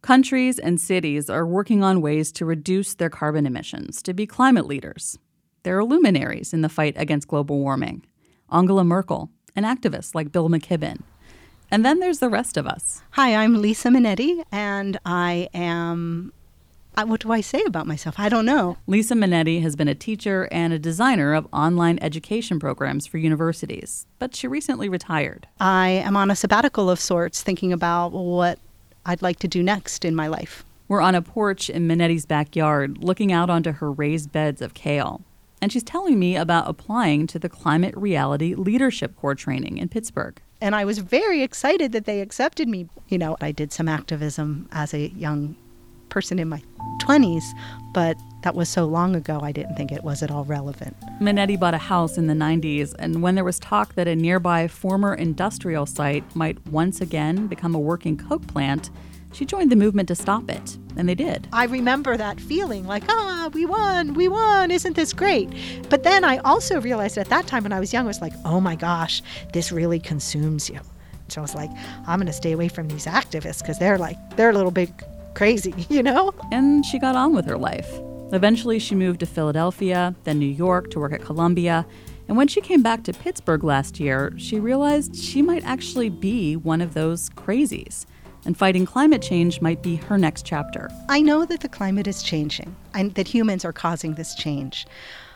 Countries and cities are working on ways to reduce their carbon emissions, to be climate leaders. There are luminaries in the fight against global warming. Angela Merkel, and activists like Bill McKibben. And then there's the rest of us. Hi, I'm Lisa Minetti, and I am... What do I say about myself? I don't know. Lisa Minetti has been a teacher and a designer of online education programs for universities, but she recently retired. I am on a sabbatical of sorts, thinking about what I'd like to do next in my life. We're on a porch in Minetti's backyard, looking out onto her raised beds of kale. And she's telling me about applying to the Climate Reality Leadership Corps training in Pittsburgh. And I was very excited that they accepted me. You know, I did some activism as a young person in my 20s, but that was so long ago, I didn't think it was at all relevant. Minetti bought a house in the 90s, and when there was talk that a nearby former industrial site might once again become a working Coke plant, she joined the movement to stop it, and they did. I remember that feeling like, we won, isn't this great? But then I also realized at that time when I was young, I was like, oh my gosh, this really consumes you. So I was like, I'm going to stay away from these activists because they're a little bit crazy, you know? And she got on with her life. Eventually, she moved to Philadelphia, then New York to work at Columbia. And when she came back to Pittsburgh last year, she realized she might actually be one of those crazies. And fighting climate change might be her next chapter. I know that the climate is changing and that humans are causing this change.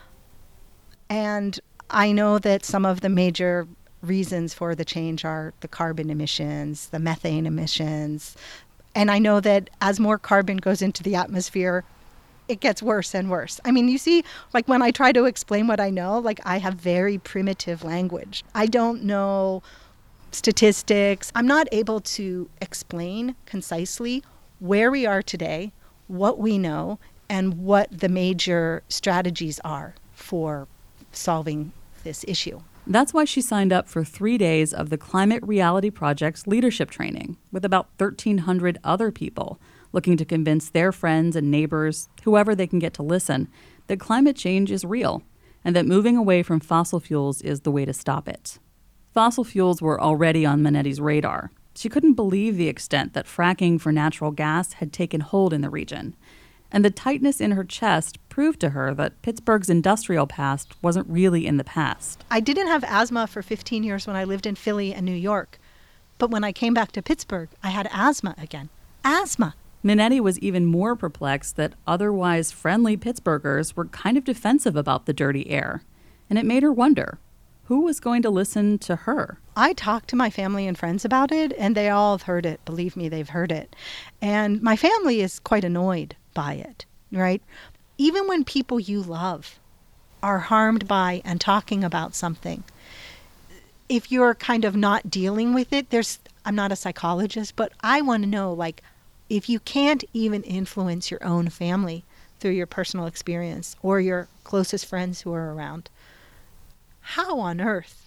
And I know that some of the major reasons for the change are the carbon emissions, the methane emissions. And I know that as more carbon goes into the atmosphere, it gets worse and worse. I mean, you see, like when I try to explain what I know, like I have very primitive language. I don't know statistics. I'm not able to explain concisely where we are today, what we know, and what the major strategies are for solving this issue. That's why she signed up for 3 days of the Climate Reality Project's leadership training with about 1,300 other people looking to convince their friends and neighbors, whoever they can get to listen, that climate change is real and that moving away from fossil fuels is the way to stop it. Fossil fuels were already on Minetti's radar. She couldn't believe the extent that fracking for natural gas had taken hold in the region. And the tightness in her chest proved to her that Pittsburgh's industrial past wasn't really in the past. I didn't have asthma for 15 years when I lived in Philly and New York. But when I came back to Pittsburgh, I had asthma again. Asthma. Minetti was even more perplexed that otherwise friendly Pittsburghers were kind of defensive about the dirty air. And it made her wonder, who was going to listen to her? I talked to my family and friends about it, and they all have heard it. Believe me, they've heard it. And my family is quite annoyed by it, right? Even when people you love are harmed by and talking about something, if you're kind of not dealing with it, I'm not a psychologist, but I want to know, like, if you can't even influence your own family through your personal experience or your closest friends who are around, how on earth,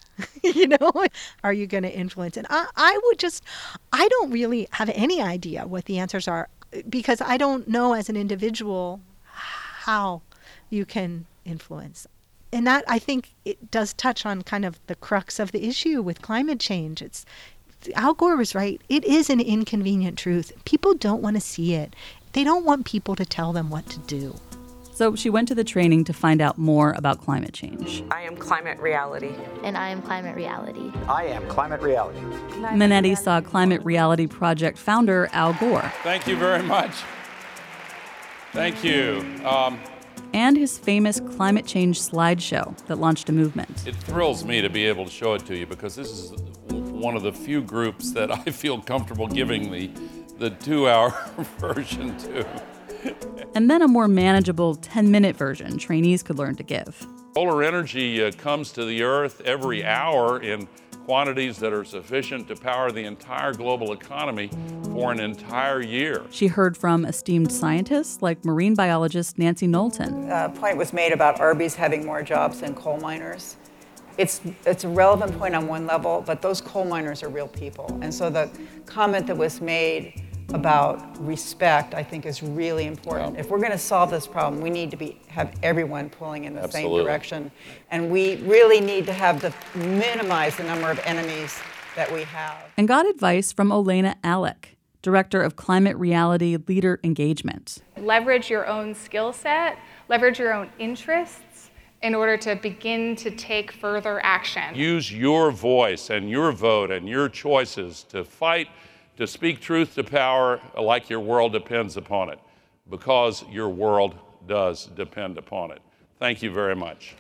are you going to influence? And I don't really have any idea what the answers are because I don't know as an individual how you can influence. And that, I think, it does touch on kind of the crux of the issue with climate change. Al Gore was right. It is an inconvenient truth. People don't want to see it. They don't want people to tell them what to do. So she went to the training to find out more about climate change. I am Climate Reality. And I am Climate Reality. I am Climate Reality. Minetti saw Climate Reality Project founder Al Gore. Thank you very much. Thank you. And his famous climate change slideshow that launched a movement. It thrills me to be able to show it to you because this is one of the few groups that I feel comfortable giving the 2-hour version to. And then a more manageable 10-minute version trainees could learn to give. Solar energy comes to the Earth every hour in quantities that are sufficient to power the entire global economy for an entire year. She heard from esteemed scientists like marine biologist Nancy Knowlton. A point was made about Arby's having more jobs than coal miners. It's a relevant point on one level, but those coal miners are real people. And so the comment that was made about respect, I think, is really important. Yeah. If we're going to solve this problem, we need to have everyone pulling in the same direction. And we really need to minimize the number of enemies that we have. And got advice from Olena Alec, Director of Climate Reality Leader Engagement. Leverage your own skill set, leverage your own interests in order to begin to take further action. Use your voice and your vote and your choices to fight, to speak truth to power like your world depends upon it, because your world does depend upon it. Thank you very much.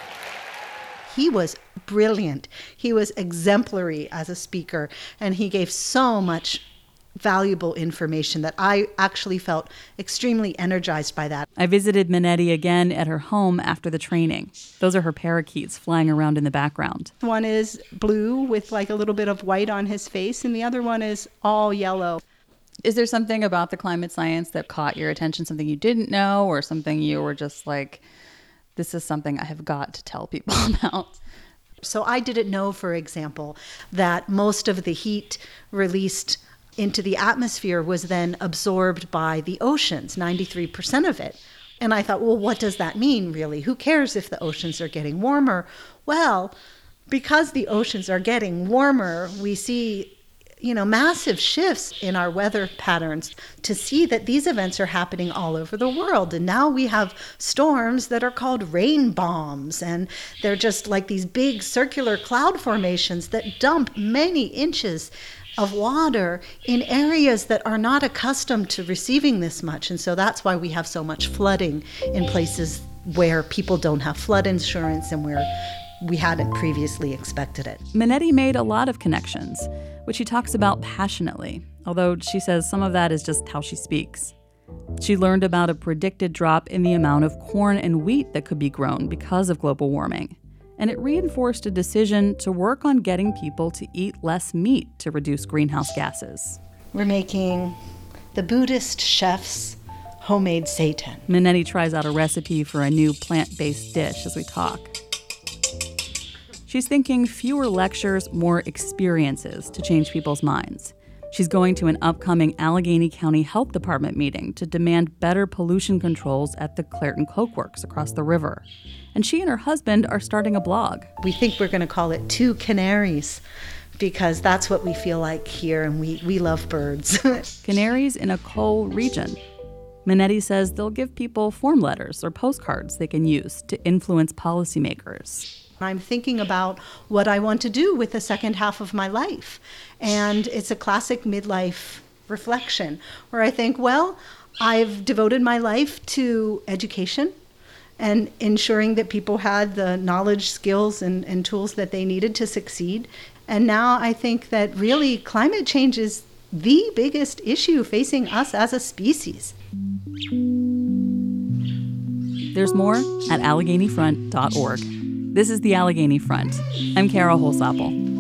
He was brilliant. He was exemplary as a speaker, and he gave so much valuable information that I actually felt extremely energized by that. I visited Minetti again at her home after the training. Those are her parakeets flying around in the background. One is blue with like a little bit of white on his face, and the other one is all yellow. Is there something about the climate science that caught your attention, something you didn't know, or something you were just like, this is something I have got to tell people about? So I didn't know, for example, that most of the heat released into the atmosphere was then absorbed by the oceans, 93% of it. And I thought, well, what does that mean, really? Who cares if the oceans are getting warmer? Well, because the oceans are getting warmer, we see massive shifts in our weather patterns to see that these events are happening all over the world. And now we have storms that are called rain bombs, and they're just like these big circular cloud formations that dump many inches of water in areas that are not accustomed to receiving this much. And so that's why we have so much flooding in places where people don't have flood insurance and where we hadn't previously expected it. Minetti made a lot of connections, which she talks about passionately, although she says some of that is just how she speaks. She learned about a predicted drop in the amount of corn and wheat that could be grown because of global warming. And it reinforced a decision to work on getting people to eat less meat to reduce greenhouse gases. We're making the Buddhist chef's homemade seitan. Minetti tries out a recipe for a new plant-based dish as we talk. She's thinking fewer lectures, more experiences to change people's minds. She's going to an upcoming Allegheny County Health Department meeting to demand better pollution controls at the Clairton Coke Works across the river. And she and her husband are starting a blog. We think we're going to call it Two Canaries, because that's what we feel like here, and we love birds. Canaries in a coal region. Minetti says they'll give people form letters or postcards they can use to influence policymakers. I'm thinking about what I want to do with the second half of my life. And it's a classic midlife reflection where I think, well, I've devoted my life to education and ensuring that people had the knowledge, skills, and tools that they needed to succeed. And now I think that really climate change is the biggest issue facing us as a species. There's more at AlleghenyFront.org. This is the Allegheny Front. I'm Carol Holsapple.